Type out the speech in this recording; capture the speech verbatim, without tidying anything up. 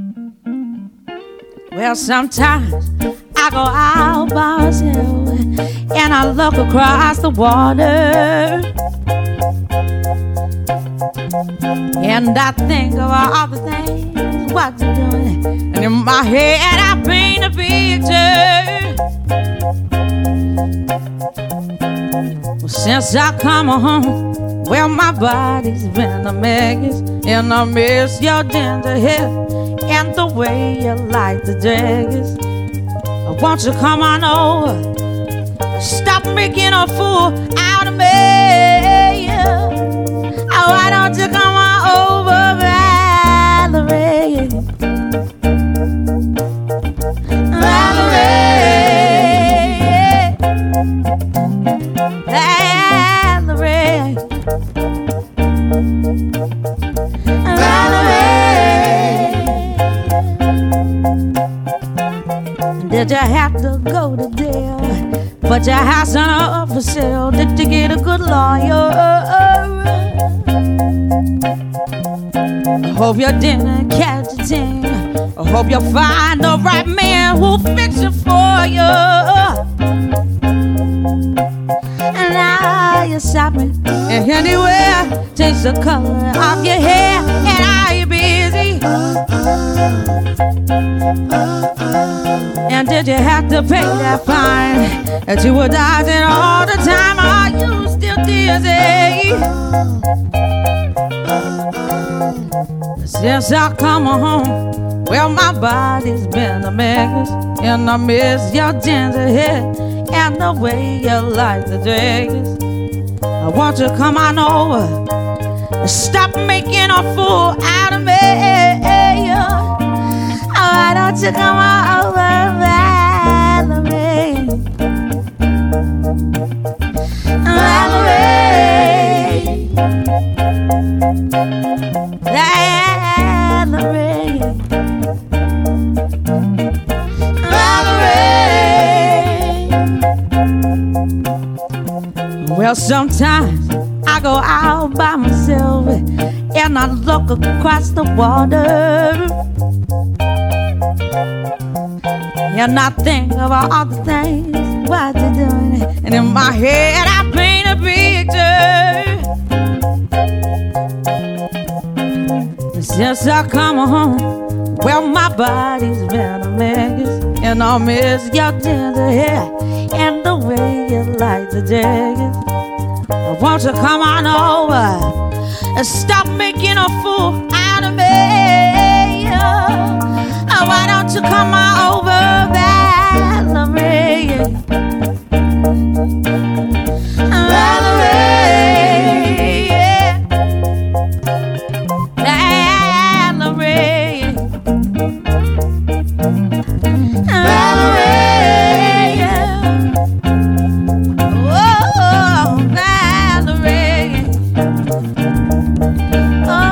Well, sometimes I go out by myself and I look across the water, and I think of all the things what you're doing, and in my head I paint a picture. Well, since I come home, well, my body's been a mess, and I miss your ginger hair and the way you like the dress. Won't you come on over? Stop making a fool out of me. Oh, why don't you come on over, Valerie? Valerie, Valerie, Valerie. Did you have to go to jail? But your house on up for sale. Did you get a good lawyer? I hope you didn't catch a thing. I hope you find the right man who'll fix it for you. And now you're shopping and anywhere, change the color of your hair. And are you busy? And did you have to pay that fine that you were dodging all the time? Are you still dizzy? Since I come home, well, my body's been a mess, and I miss your ginger hair and the way you like the dress. I want you to come on over and stop making a fool out of me. Why don't you come on over, Valerie? Valerie, Valerie, Valerie. Well, sometimes I go out by myself and I look across the water, and I think of all the things what you're doing, and in my head I paint a picture. Since I come home, well, my body's been a mess, and I miss your ginger hair and the way you like the dress. Won't you come on over and stop making a fool out of me? Oh, why don't you come on over, Valerie? Valerie, yeah. Valerie, Valerie, yeah. Oh, Valerie, oh,